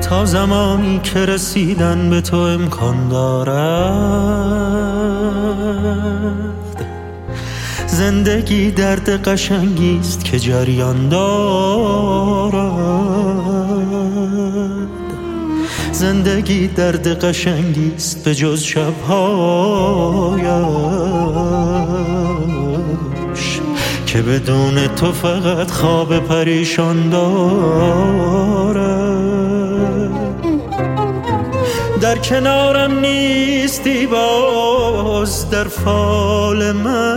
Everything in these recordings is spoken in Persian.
تا زمانی که رسیدن به تو امکان دارد. زندگی درد قشنگیست که جریان دارد. زندگی درد قشنگیست به جز شبهایش که بدون تو فقط خواب پریشان دارد. در کنارم نیستی باز در فال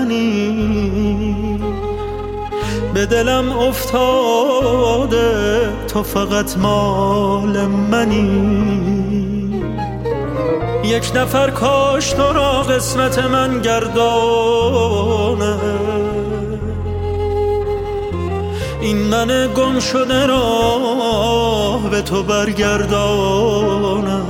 منی، به دلم افتاده تو فقط مال منی. یک نفر کاش تو را قسمت من گردانه، این من گم شده را به تو برگردانه.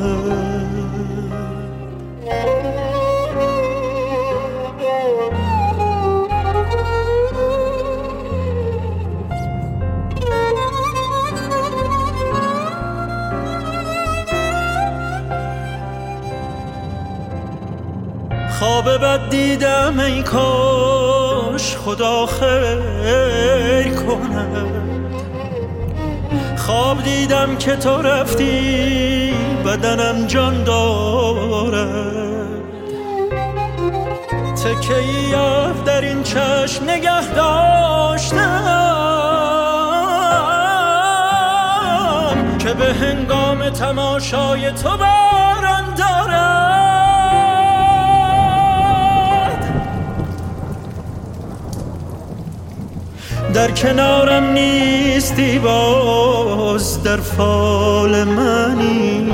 خواب بد دیدم ای کاش خدا خیر کند. خواب دیدم که تو رفتی بدنم جان دارد. تکه‌ای در این چشم نگه داشتم که به هنگام تماشای تو باران دارد. در کنارم نیستی باز در فال منی،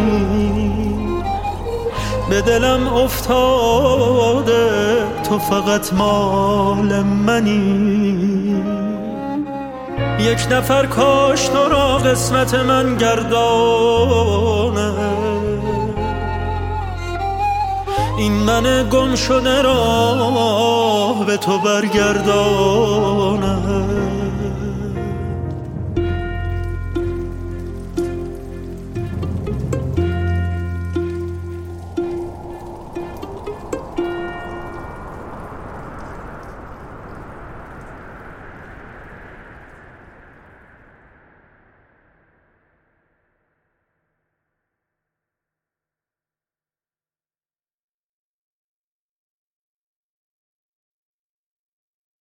به دلم افتاده تو فقط مال منی. یک نفر کاش تو را قسمت من گردانه، این من گم شده را به تو برگردانه.